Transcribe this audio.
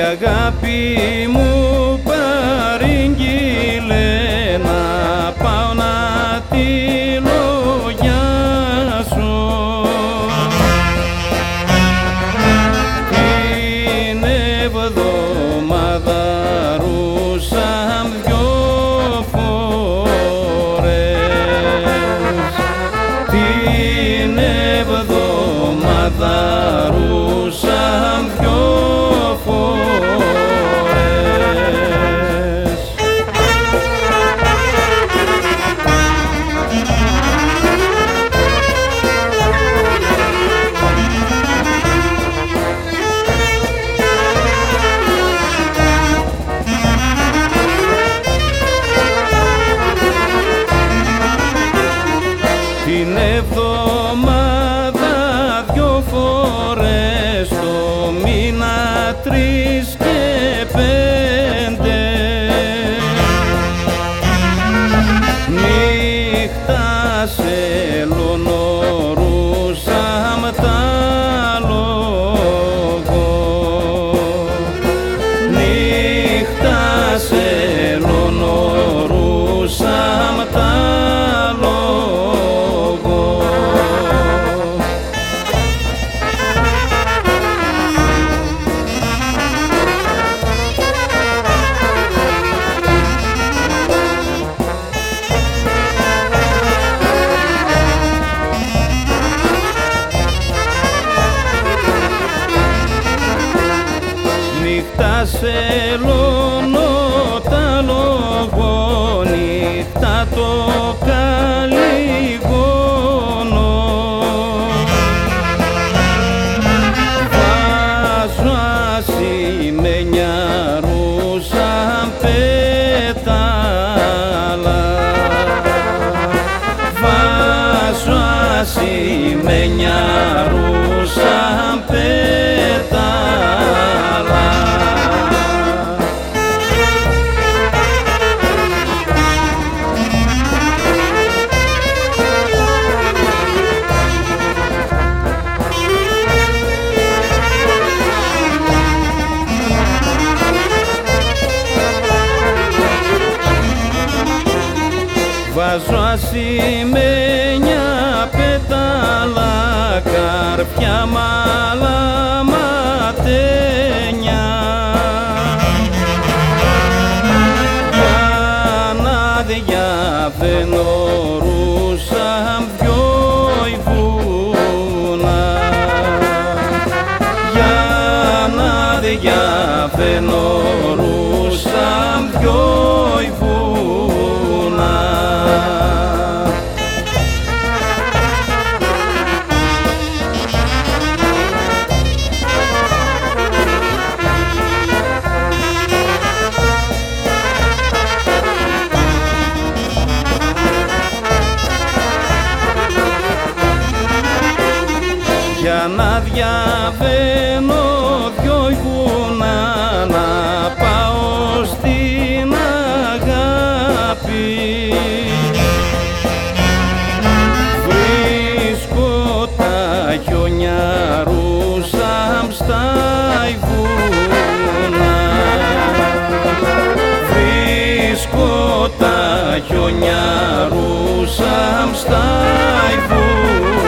αγάπη μου παρήγγειλε να πάω να τη λογιάσω. Την εβδομάδα ρούσαμ δυο φορές, την εβδομάδα ρούσαμ δυο φορές. Την εβδομάδα δυο φορές, το μήνα 3 και 5, νύχτα σε λονορούσαμ τα λόγω, νύχτα σε λονορούσαμ τα λόγω. Νύχτα σε λώνω τα λόγω, νύχτα το καλυγόνο. Βάζω ασημένια ρούσαμ πέταλα, βάζω ασημένια ρούσαμ πέταλα. Βάζω ασημένια πέταλα, καρφιά μάλα ματένια, για να διαβαίνω ρούσαμ δυο βούνα, για να διαβαίνω ρούσαμ δυο βούνα. Για να διαβαίνω δυο βουνά, να πάω στην αγάπη, βρίσκω τα χιόνια ρούσαμ στα βουνά, βρίσκω τα χιόνια ρούσαμ στα βουνά.